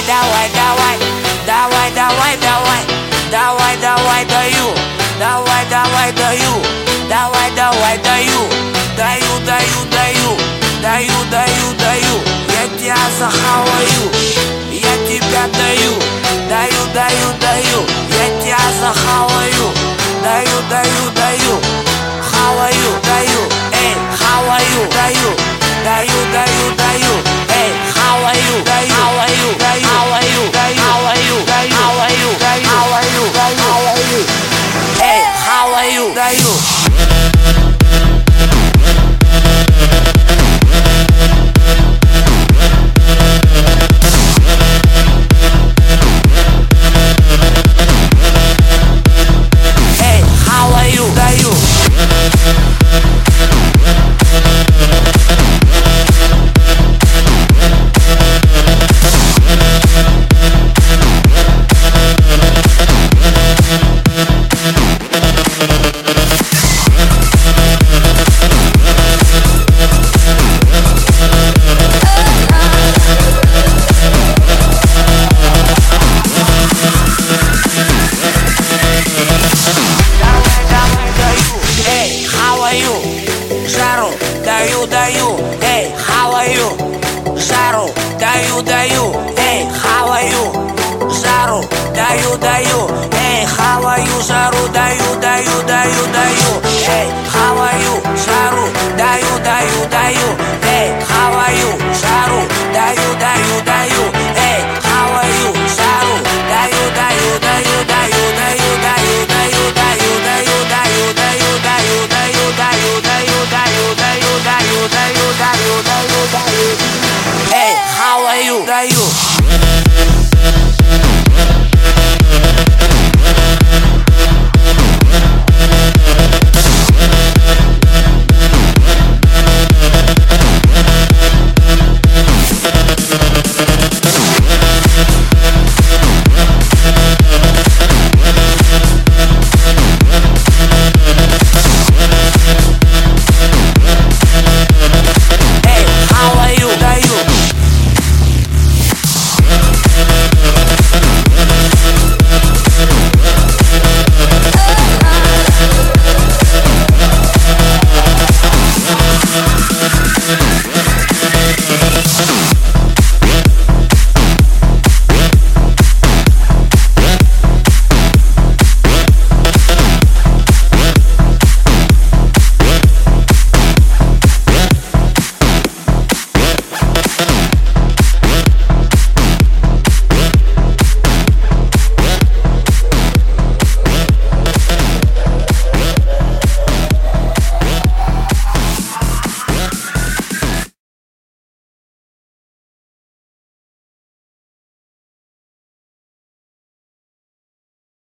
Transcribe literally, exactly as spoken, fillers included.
давай, давай, давай, давай, давай, давай, давай, даю, давай, давай, даю, давай, давай, даю, даю, даю, даю, даю, даю, даю, я тебя захаваю, я тебя даю, даю, даю, даю, я тебя захаваю, даю, даю, даю, хаваю, даю, эй, хаваю, даю, даю, даю, даю, эй, хаваю, даю, хаваю, даю, хаваю, даю, хаваю, даю, хаваю, даю, хаваю, даю, хаваю, эй, хаваю, даю. Жару, даю, даю, эй, хаваю, жару, даю, даю, эй, хаваю, жару, даю, даю, эй, хаваю, жару, даю, даю, даю, даю, эй, хаваю, жару, даю, даю, даю,